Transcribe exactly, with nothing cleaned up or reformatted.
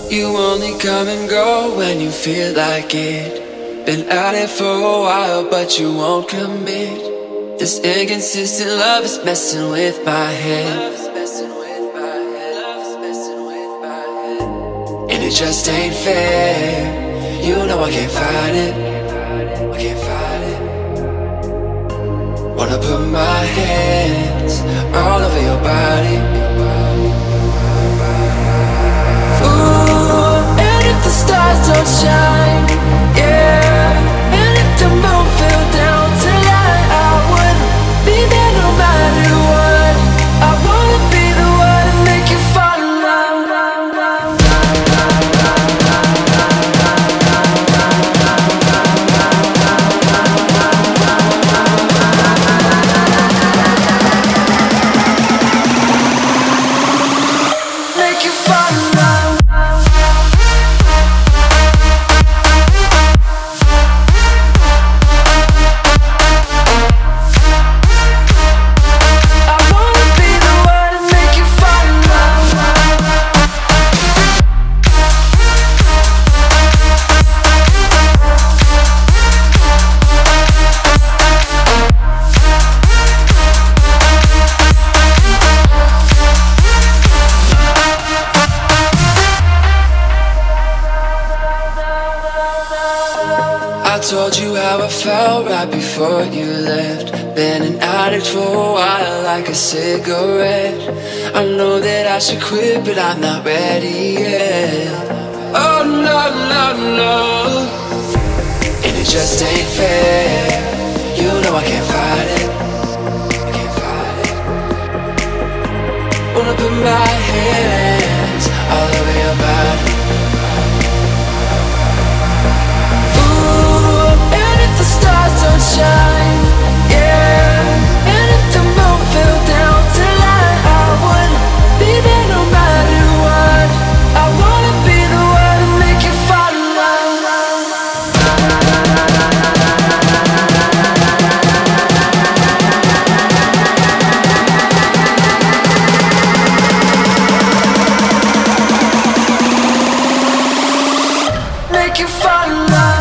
You only come and go when you feel like it. Been at it for a while, but you won't commit. This inconsistent love is messing with my head, and it just ain't fair. You know I can't fight it, I can't fight it. Wanna put my hands all over your body. Ooh, and if the stars don't shine, yeah, and if the moon fell down tonight, I would be there no matter what. I wanna be the one to make you fall in love. Make you fall in love. I told you how I felt right before you left. Been an addict for a while, like a cigarette. I know that I should quit, but I'm not ready yet. Oh no, no, no. And it just ain't fair. You know I can't fight it, I can't fight it. Wanna put my hands all over your body. Shine, yeah. And if the moon fell down tonight, I would be there no matter what. I wanna be the one to make you fall in love. Make you fall in love.